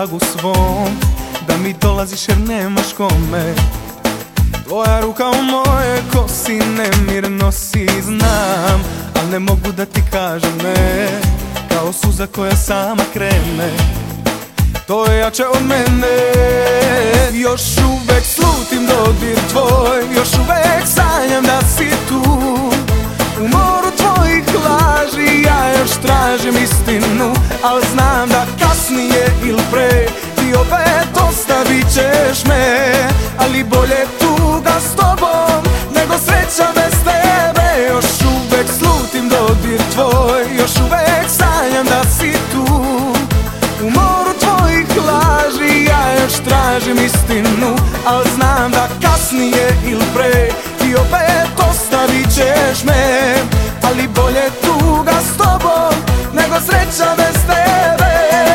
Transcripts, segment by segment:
tragu svom, da mi dolaziš jer nemaš kome. Tvoja ruka u moje kosi nemir nosi, znam, al ne mogu da ti kažem ne, kao suza koja sama krene. To je jače od mene. Još uvek slutim dodir tvoj, još uvek sanjam da si tu. U moru tvojih laži ja još tražim istinu, al znam da kasnije ili pre ti opet ostavit ćeš me. Ali bolje tuga s tobom nego sreća bez tebe. Još uvek slutim dodir tvoj, još uvek sanjam da si tu. U moru tvojih laži ja još tražim istinu, al znam da kasnije ili pre ti opet ostavit ćeš me. Ali bolje tuga s tobom nego sreća bez tebe.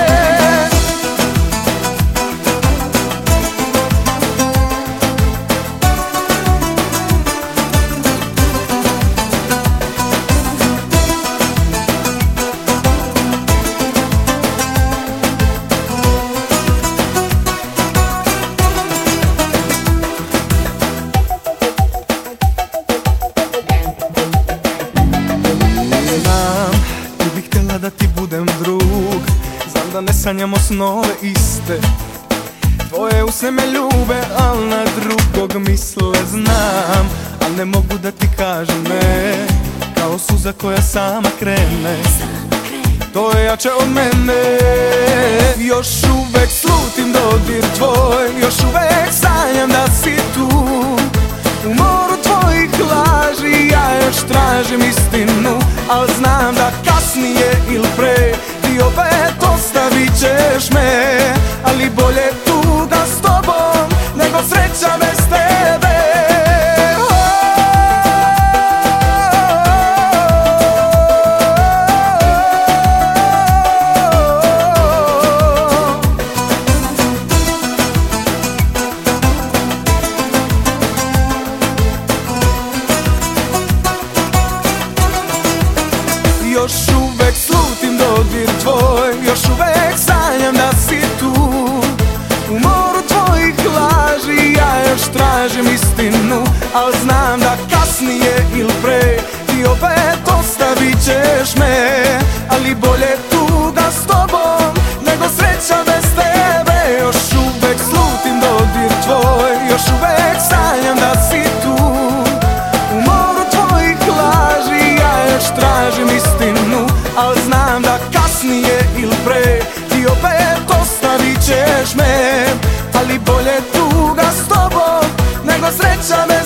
Da ti budem drug, znam da ne sanjamo snove iste. Tvoje usne me ljube, al na drugog misle znam. Al ne mogu da ti kažem ne, kao suza koja sama krene. To je jače od mene. Još uvek slutim dodir tvoj, još uvek sanjam da si tu. U moru tvojih laži ja još tražim istinu, al znam da kasnije ili pre ti opet ostavit ćeš me. Ali bolje tuga s tobom nego sreća bez tebe. Još uvek slutim dodir tvoj, još uvek sanjam da si tu. U moru tvojih laži ja još tražim istinu, al znam da kasnije ili pre ti opet ostavit ćeš me. Ali bolje tuga s tobom nego sreća bez tebe. Još uvek slutim dodir tvoj, još uvek sanjam da si tu. U moru tvojih laži ja još tražim istinu, al znam da kasnije ili pre ti opet ostavit ćeš me. Ali bolje tuga s tobom nego sreća bez